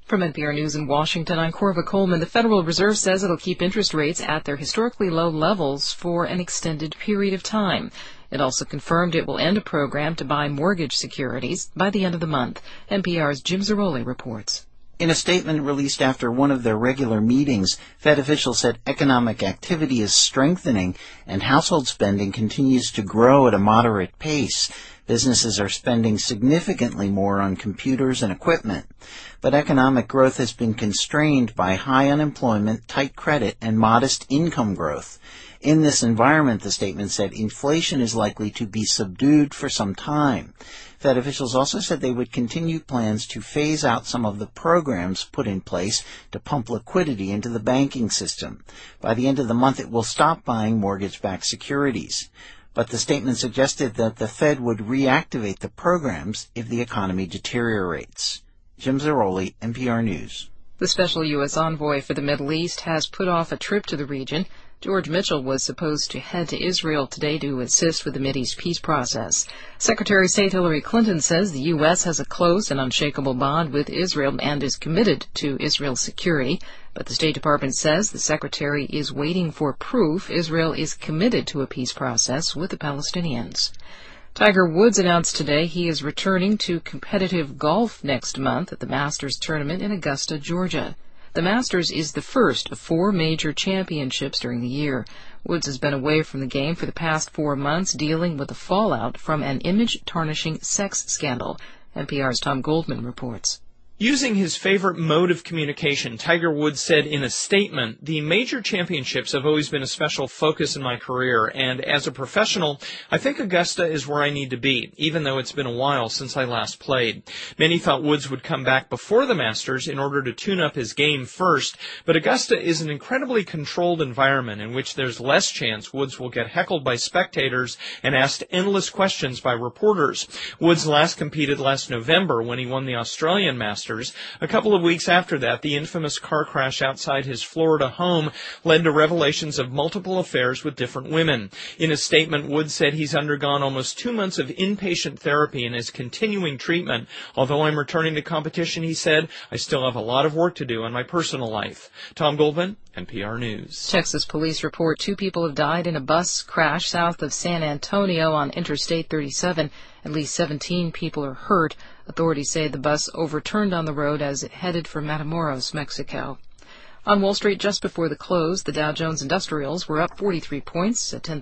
From NPR News in Washington, I'm Corva Coleman. The Federal Reserve says it'll keep interest rates at their historically low levels for an extended period of time. It also confirmed it will end a program to buy mortgage securities by the end of the month. NPR's Jim Zarroli reports. In a statement released after one of their regular meetings, Fed officials said economic activity is strengthening and household spending continues to grow at a moderate pace. Businesses are spending significantly more on computers and equipment, but economic growth has been constrained by high unemployment, tight credit, and modest income growth. In this environment, the statement said, inflation is likely to be subdued for some time. Fed officials also said they would continue plans to phase out some of the programs put in place to pump liquidity into the banking system. By the end of the month, it will stop buying mortgage-backed securities. But the statement suggested that the Fed would reactivate the programs if the economy deteriorates. Jim Zarroli, NPR News. The special U.S. envoy for the Middle East has put off a trip to the region. George Mitchell was supposed to head to Israel today to assist with the Mideast peace process. Secretary of State Hillary Clinton says the U.S. has a close and unshakable bond with Israel and is committed to Israel's security. But the State Department says the Secretary is waiting for proof Israel is committed to a peace process with the Palestinians. Tiger Woods announced today he is returning to competitive golf next month at the Masters tournament in Augusta, Georgia. The Masters is the first of 4 major championships during the year. Woods has been away from the game for the past 4 months, dealing with the fallout from an image-tarnishing sex scandal. NPR's Tom Goldman reports. Using his favorite mode of communication, Tiger Woods said in a statement, "The major championships have always been a special focus in my career, and as a professional, I think Augusta is where I need to be, even though it's been a while since I last played." Many thought Woods would come back before the Masters in order to tune up his game first, but Augusta is an incredibly controlled environment in which there's less chance Woods will get heckled by spectators and asked endless questions by reporters. Woods last competed last November when he won the Australian Masters. A couple of weeks after that, the infamous car crash outside his Florida home led to revelations of multiple affairs with different women. In a statement, Woods said he's undergone almost 2 months of inpatient therapy and is continuing treatment. "Although I'm returning to competition," he said, "I still have a lot of work to do in my personal life." Tom Goldman, NPR News. Texas police report 2 people have died in a bus crash south of San Antonio on Interstate 37. At least 17 people are hurt. Authorities say the bus overturned on the road as it headed for Matamoros, Mexico. On Wall Street just before the close, the Dow Jones Industrials were up 43 points at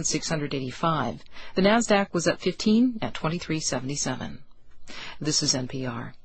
10,685. The Nasdaq was up 15 at 2377. This is NPR.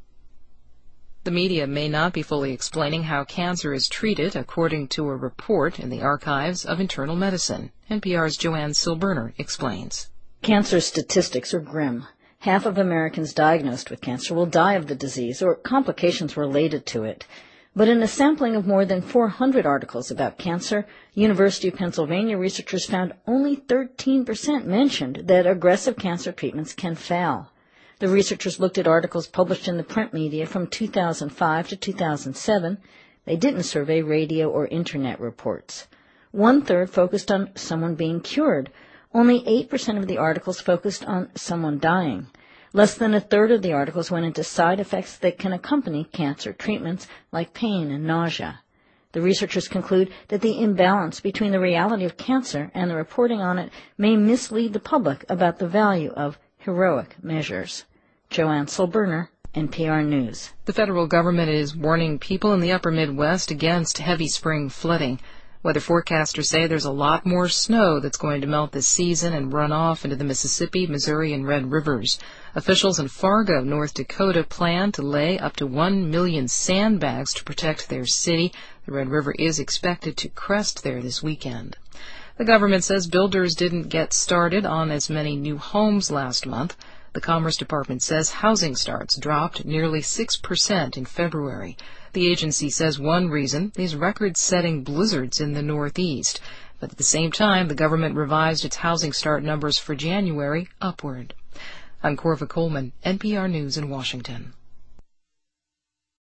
The media may not be fully explaining how cancer is treated, according to a report in the Archives of Internal Medicine. NPR's Joanne Silberner explains. Cancer statistics are grim. Half of Americans diagnosed with cancer will die of the disease or complications related to it. But in a sampling of more than 400 articles about cancer, University of Pennsylvania researchers found only 13% mentioned that aggressive cancer treatments can fail. The researchers looked at articles published in the print media from 2005 to 2007. They didn't survey radio or internet reports. 1/3 focused on someone being cured. Only 8% of the articles focused on someone dying. Less than 1/3 of the articles went into side effects that can accompany cancer treatments, like pain and nausea. The researchers conclude that the imbalance between the reality of cancer and the reporting on it may mislead the public about the value of heroic measures. Joanne Silberner, NPR News. The federal government is warning people in the upper Midwest against heavy spring flooding. Weather forecasters say there's a lot more snow that's going to melt this season and run off into the Mississippi, Missouri, and Red Rivers. Officials in Fargo, North Dakota, plan to lay up to 1 million sandbags to protect their city. The Red River is expected to crest there this weekend. The government says builders didn't get started on as many new homes last month. The Commerce Department says housing starts dropped nearly 6% in February. The agency says one reason is record-setting blizzards in the Northeast. But at the same time, the government revised its housing start numbers for January upward. I'm Corva Coleman, NPR News in Washington.